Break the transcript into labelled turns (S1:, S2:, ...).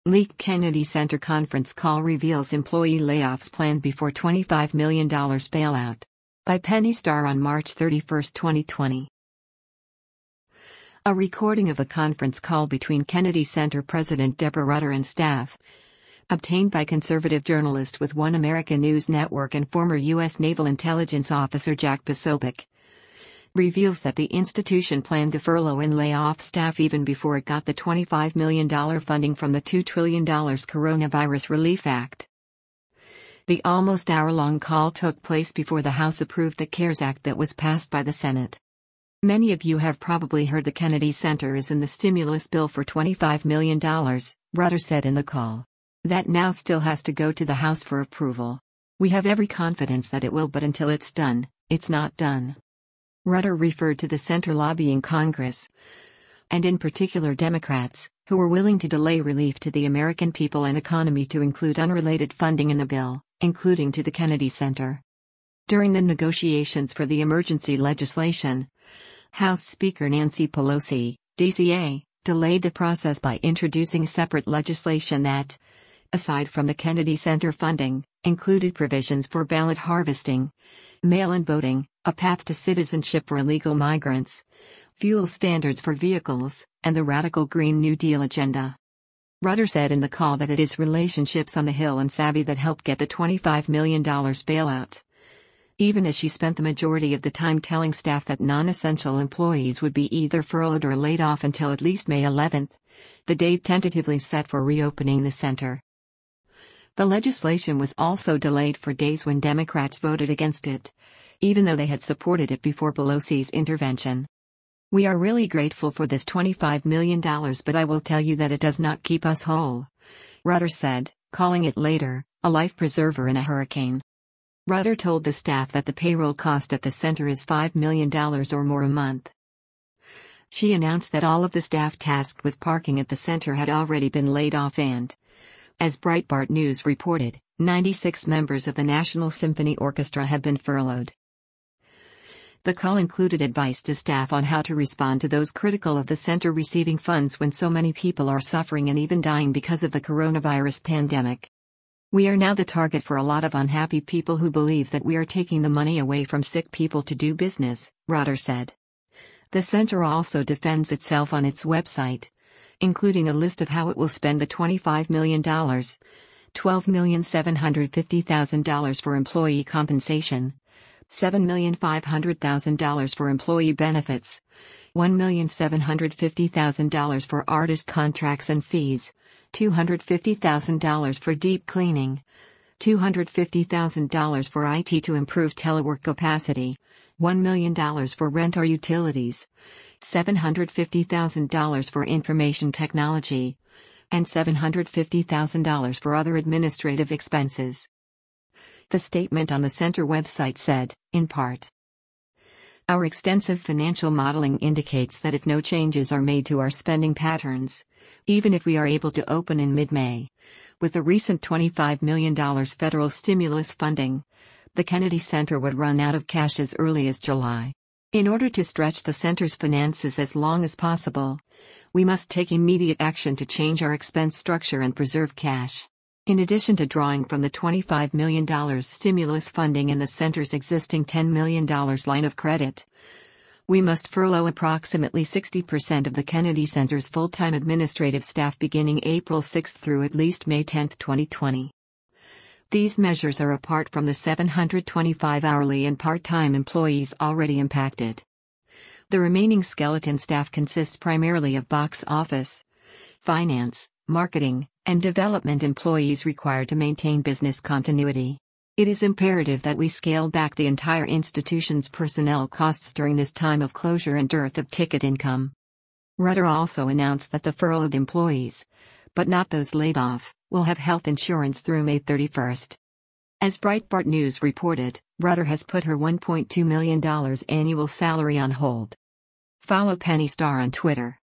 S1: Leaked Kennedy Center conference call reveals employee layoffs planned before $25 million bailout. By Penny Starr on March 31, 2020. A recording of a conference call between Kennedy Center President Deborah Rutter and staff, obtained by conservative journalist with One American News Network and former U.S. Naval Intelligence Officer Jack Posobiec, reveals that the institution planned to furlough and lay off staff even before it got the $25 million funding from the $2 trillion Coronavirus Relief Act. The almost hour-long call took place before the House approved the CARES Act that was passed by the Senate. Many of you have probably heard the Kennedy Center is in the stimulus bill for $25 million, Rutter said in the call. That now still has to go to the House for approval. We have every confidence that it will, but until it's done, it's not done. Rutter referred to the center lobbying Congress, and in particular Democrats, who were willing to delay relief to the American people and economy to include unrelated funding in the bill, including to the Kennedy Center. During the negotiations for the emergency legislation, House Speaker Nancy Pelosi, DCA, delayed the process by introducing separate legislation that, aside from the Kennedy Center funding, included provisions for ballot harvesting, mail-in voting, a path to citizenship for illegal migrants, fuel standards for vehicles, and the radical Green New Deal agenda. Rutter said in the call that it is relationships on the Hill and Savvy that helped get the $25 million bailout. Even as she spent the majority of the time telling staff that non-essential employees would be either furloughed or laid off until at least May 11, the date tentatively set for reopening the center. The legislation was also delayed for days when Democrats voted against it, even though they had supported it before Pelosi's intervention. We are really grateful for this $25 million, but I will tell you that it does not keep us whole, Rutter said, calling it later a life preserver in a hurricane. Rutter told the staff that the payroll cost at the center is $5 million or more a month. She announced that all of the staff tasked with parking at the center had already been laid off and, as Breitbart News reported, 96 members of the National Symphony Orchestra have been furloughed. The call included advice to staff on how to respond to those critical of the center receiving funds when so many people are suffering and even dying because of the coronavirus pandemic. We are now the target for a lot of unhappy people who believe that we are taking the money away from sick people to do business, Rutter said. The center also defends itself on its website, including a list of how it will spend the $25 million, $12,750,000 for employee compensation, $7,500,000 for employee benefits, $1,750,000 for artist contracts and fees, $250,000 for deep cleaning, $250,000 for IT to improve telework capacity, $1 million for rent or utilities, $750,000 for information technology, and $750,000 for other administrative expenses. The statement on the center website said, in part, "Our extensive financial modeling indicates that if no changes are made to our spending patterns, even if we are able to open in mid-May, with the recent $25 million federal stimulus funding, the Kennedy Center would run out of cash as early as July. In order to stretch the center's finances as long as possible, we must take immediate action to change our expense structure and preserve cash. In addition to drawing from the $25 million stimulus funding and the center's existing $10 million line of credit, we must furlough approximately 60% of the Kennedy Center's full-time administrative staff beginning April 6 through at least May 10, 2020. These measures are apart from the 725 hourly and part-time employees already impacted. The remaining skeleton staff consists primarily of box office, finance, marketing, and development employees required to maintain business continuity. It is imperative that we scale back the entire institution's personnel costs during this time of closure and dearth of ticket income." Rutter also announced that the furloughed employees, but not those laid off, will have health insurance through May 31. As Breitbart News reported, Rutter has put her $1.2 million annual salary on hold. Follow Penny Starr on Twitter.